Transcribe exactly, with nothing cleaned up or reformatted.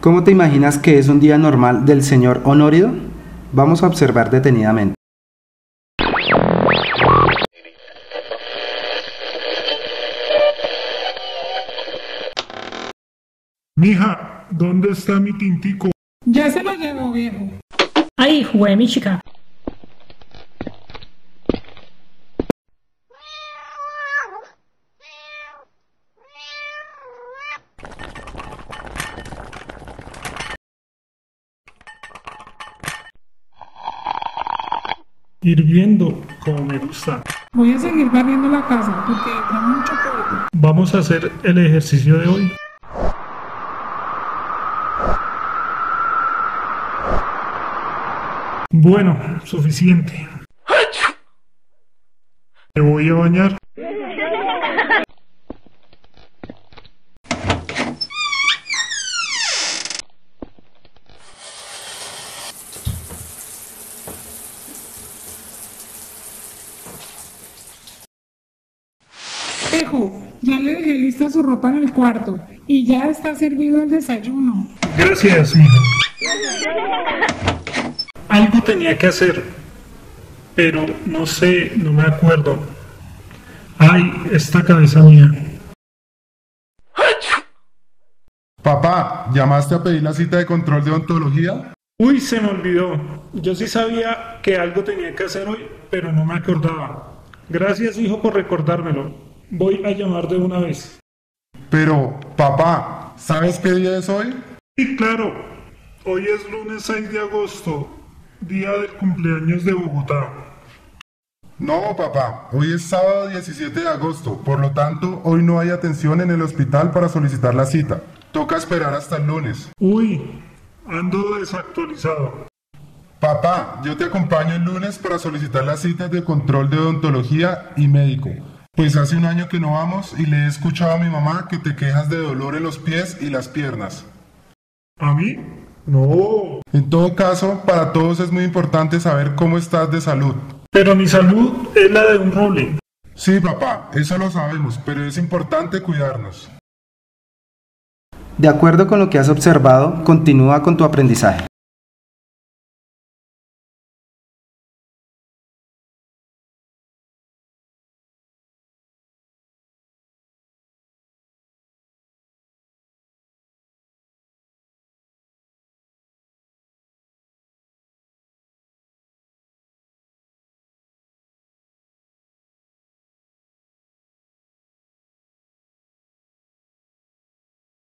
¿Cómo te imaginas que es un día normal del señor Honórido? Vamos a observar detenidamente. Mija, ¿dónde está mi tintico? Ya se lo llevo, viejo. Ay, jugué mi chica. Hirviendo, como me gusta. Voy a seguir barriendo la casa porque entra mucho polvo. Vamos a hacer el ejercicio de hoy. Bueno, suficiente. Me voy a bañar. Viejo, ya le dejé lista su ropa en el cuarto y ya está servido el desayuno. Gracias, mija. Algo tenía que hacer, pero no sé, no me acuerdo. Ay, esta cabeza mía. Papá, ¿llamaste a pedir la cita de control de odontología? Uy, se me olvidó. Yo sí sabía que algo tenía que hacer hoy, pero no me acordaba. Gracias, hijo, por recordármelo. Voy a llamar de una vez. Pero, papá, ¿sabes qué día es hoy? Sí, claro. Hoy es lunes seis de agosto, día del cumpleaños de Bogotá. No, papá, hoy es sábado diecisiete de agosto, por lo tanto, hoy no hay atención en el hospital para solicitar la cita. Toca esperar hasta el lunes. Uy, ando desactualizado. Papá, yo te acompaño el lunes para solicitar las citas de control de odontología y médico. Pues hace un año que no vamos y le he escuchado a mi mamá que te quejas de dolor en los pies y las piernas. ¿A mí? No. En todo caso, para todos es muy importante saber cómo estás de salud. Pero mi salud es la de un roble. Sí, papá, eso lo sabemos, pero es importante cuidarnos. De acuerdo con lo que has observado, continúa con tu aprendizaje.